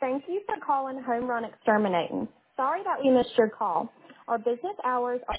Thank you for calling Home Run Exterminating. Sorry that we missed your call. Our business hours are